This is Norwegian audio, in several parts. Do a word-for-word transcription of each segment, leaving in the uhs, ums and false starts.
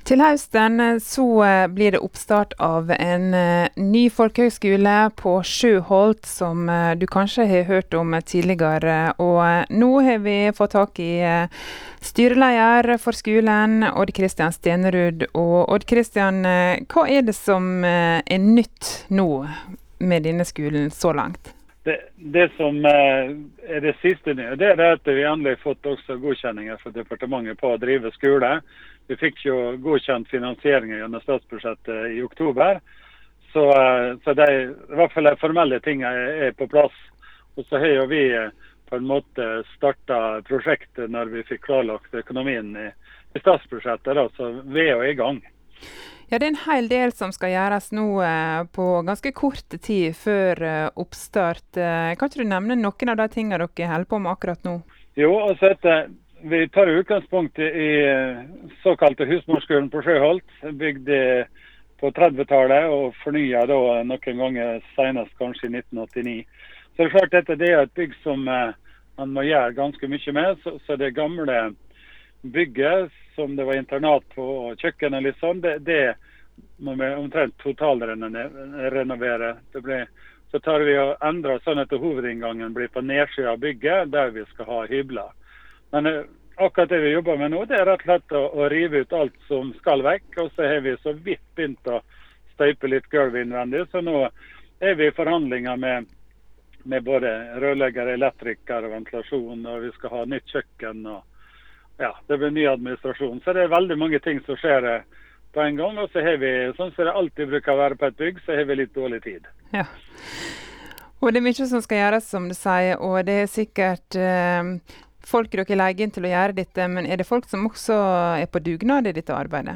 Til høsten så blir det oppstart av en ny folkehøgskole på Sjøholt, som du kanskje har hørt om tidligere. Og nå har vi fått tak i styreleder for skolen, Odd Kristian Stenerud. Og Odd Kristian, hva er det som er nytt nå med denne skolen så langt? Det, det som er det siste nye, det er at vi endelig har fått også godkjenninger fra departementet på å drive skole. Vi fikk jo godkjent finansieringen gjennom statsbudsjettet i oktober, så, så de, i hvert fall de formelle tingene er på plass. Og så har jo vi på en måte startet prosjektet når vi fikk klarlagt økonomien i, i statsbudsjettet, da, så vi er jo i gang. Ja, det er en hel del som skal gjøres nå eh, på ganske kort tid før eh, oppstart. Eh, kan ikke du nevne noen av de tingene dere holder på med akkurat nå? Jo, altså etter, vi tar utgangspunkt i såkalte husmorskolen på Sjøholt, bygd på trettitallet og fornyet da noen ganger senest kanskje i nitten åttini. Så det er klart dette det er et bygg som eh, man må gjøre ganske mye med, så, så det gamle bygget som det var internat på og kjøkken og litt sånn, det, det må vi omtrent totalrenovere. Det ble, så tar vi og endrer sånn at hovedinngangen blir på nedsiden av bygget, der vi skal ha hybler. Men eh, akkurat det vi jobber med nå, det er rett og slett å, å rive ut alt som skal vekk, og så har vi så vidt begynt å støype litt gulv innvendig, så nå er vi i forhandlinger med, med både rørlegger, elektriker og ventilasjon, og vi skal ha nytt kjøkken, og ja, det blir ny administrasjon. Så det er veldig mange ting som skjer på en gang, og så har vi, sånn som det alltid bruker å være på et bygg, så har vi litt dårlig tid. Ja, og det er mye som skal gjøres, som du sier, og det er sikkert eh, folk dere legger inn til å gjøre dette, men er det folk som også er på dugnad i dette arbeidet?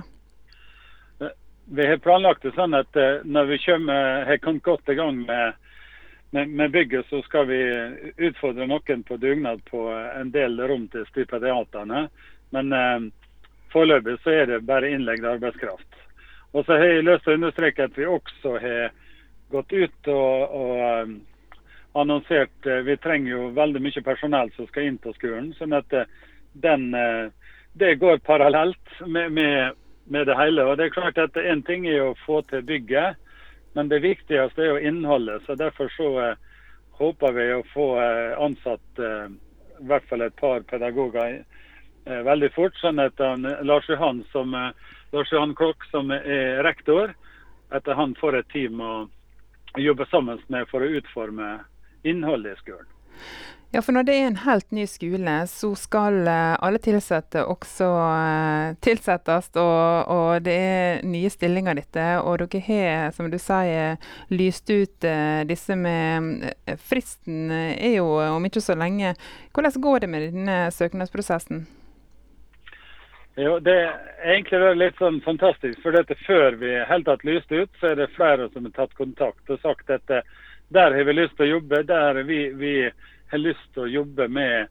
Vi har planlagt det sånn at eh, når vi kommer, har kommet godt i gang med Med, med bygget, så skal vi utfordre noen på dugnad på en del rom til stipendiatene. Men eh, foreløpig så er det bare innlegget arbeidskraft. Og så har jeg lyst til å understreke at vi også har gått ut og, og um, annonsert, uh, vi trenger jo veldig mye personell som skal inn på skolen, sånn at uh, den, uh, det går parallelt med, med, med det hele. Og det er klart at en ting er å få til bygget, men det viktigste er jo innholdet, så derfor så eh, håper vi å få eh, ansatt eh, i hvert fall et par pedagoger eh, veldig fort, sånn at han, Lars Johan, som, eh, Lars Johan Klokk, som er rektor, at han får et team å jobbe sammen med for å utforme innholdet i skolen. Ja, for når det er en helt ny skole, så skal uh, alle tilsatte også uh, tilsettes, og, og det er nye stillinger dette, og dere har, som du sier, lyst ut uh, disse med uh, fristen er jo om ikke så lenge. Hvordan går det med denne søknadsprosessen? Jo, det er egentlig litt sånn fantastisk, for dette før vi helt tatt lyst ut, så er det flere som har tatt kontakt og sagt at der har vi lyst til å jobbe, der vi, vi har lyst til å jobbe med,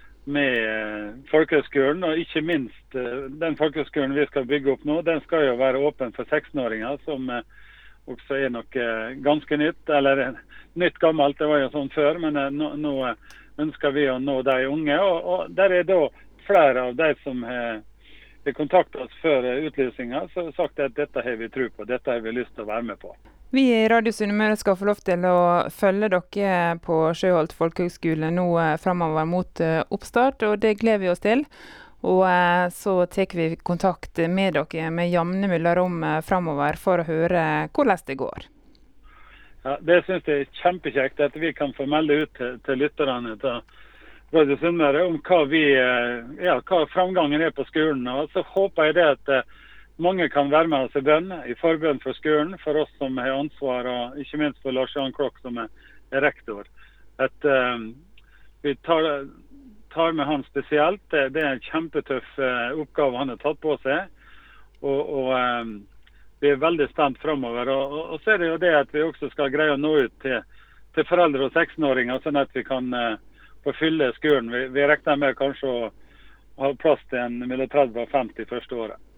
med folkehøgskolen, og ikke minst den folkehøgskolen vi skal bygge opp nå, den skal jo være åpen for seksten-åringer, som også er noe ganske nytt, eller nytt gammelt, det var jo sånn før, men nå, nå ønsker vi å nå de unge, og, og der er da flere av de som har kontaktet oss før utlysningen, så har sagt at dette har vi tro på, dette har vi lyst til å være med på. Vi i Radio Sunnmøre skal få lov til å følge dere på Sjøholt folkehøgskole nå fremover mot oppstart, og det gleder vi oss til. Og så tar vi kontakt med dere med jevne mellomrom fremover for å høre hvordan det går. Ja, det synes jeg er kjempekjekt at vi kan få melde ut til, til lytterne til Radio Sunnmøre om hva, vi, ja, hva framgangen er på skolen. Og så håper jeg det at mange kan være med oss i bønn, i forbønn for skolen, for oss som har ansvar, og ikke minst for Lars Johan Klokk som er rektor. At uh, vi tar, tar med han spesielt. Det, det er en kjempetøff uh, oppgave han har tatt på seg, og, og um, vi er veldig spent fremover. Og, og, og så er det jo det at vi også skal greie å nå ut til, til foreldre og seksten-åringer, sånn at vi kan uh, få fylle skolen. Vi, vi regner med kanskje å ha plass til en mellom tretti og femti første året.